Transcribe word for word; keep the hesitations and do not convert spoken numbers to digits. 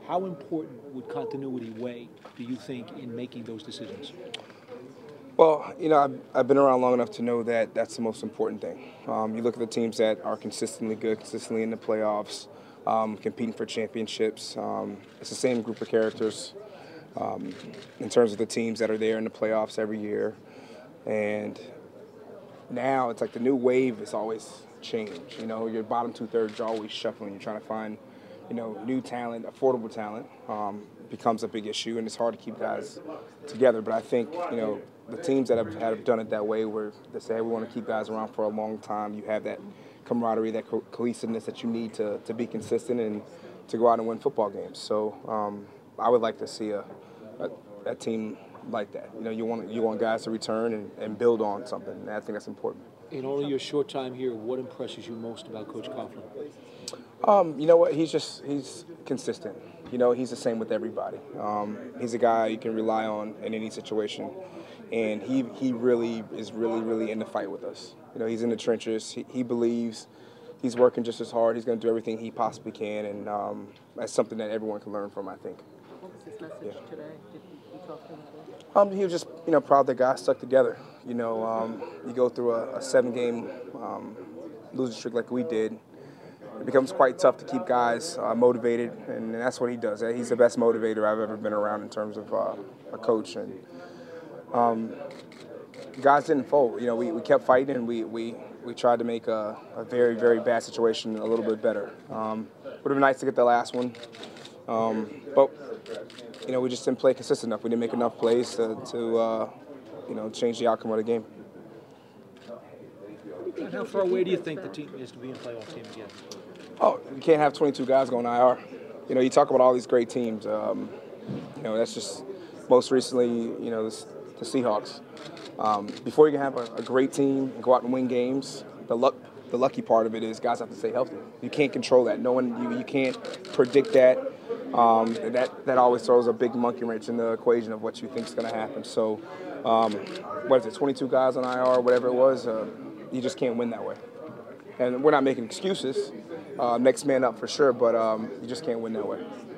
How important would continuity weigh, do you think, in making those decisions? Well, you know, I've, I've been around long enough to know that that's the most important thing. Um, you look at the teams that are consistently good, consistently in the playoffs, um, competing for championships. Um, it's the same group of characters um, in terms of the teams that are there in the playoffs every year. And now it's like the new wave is always change. You know, your bottom two thirds are always shuffling. You're trying to find, you know, new talent, affordable talent um, becomes a big issue, and it's hard to keep guys together. But I think, you know, the teams that have, have done it that way, where they say, hey, we want to keep guys around for a long time, you have that camaraderie, that co- cohesiveness that you need to, to be consistent and to go out and win football games. So um, I would like to see a, a, a team like that. You know, you want you want guys to return and, and build on something, and I think that's important. In all of your short time here, what impresses you most about Coach Coughlin? Um, you know what? He's just he's consistent. You know, he's the same with everybody. Um, he's a guy you can rely on in any situation, and he he really is really really in the fight with us. You know, he's in the trenches. He, he believes he's working just as hard. He's going to do everything he possibly can, and um, that's something that everyone can learn from, I think. What was his message yeah. today? Did you talk to him today? Um, he was just, you know, proud that guys stuck together. You know, um, you go through a, a seven-game um, losing streak like we did, it becomes quite tough to keep guys uh, motivated, and, and that's what he does. He's the best motivator I've ever been around in terms of uh, a coach. And um, guys didn't fold. You know, we, we kept fighting, and we, we, we tried to make a, a very, very bad situation a little bit better. Um, would have been nice to get the last one, um, but you know, we just didn't play consistent enough. We didn't make enough plays to, to uh, you know, change the outcome of the game. And how far away do you think the team is to be in playoff team again? Oh, you can't have twenty-two guys going I R. You know, you talk about all these great teams. Um, you know, that's just most recently, you know, the, the Seahawks. Um, before you can have a, a great team and go out and win games, the luck, the lucky part of it is guys have to stay healthy. You can't control that. No one, you, you can't predict that. Um, that that always throws a big monkey wrench in the equation of what you think is going to happen. So, um, what is it, twenty-two guys on I R, whatever it was, uh, you just can't win that way. And we're not making excuses. Uh, next man up for sure, but um, you just can't win that way.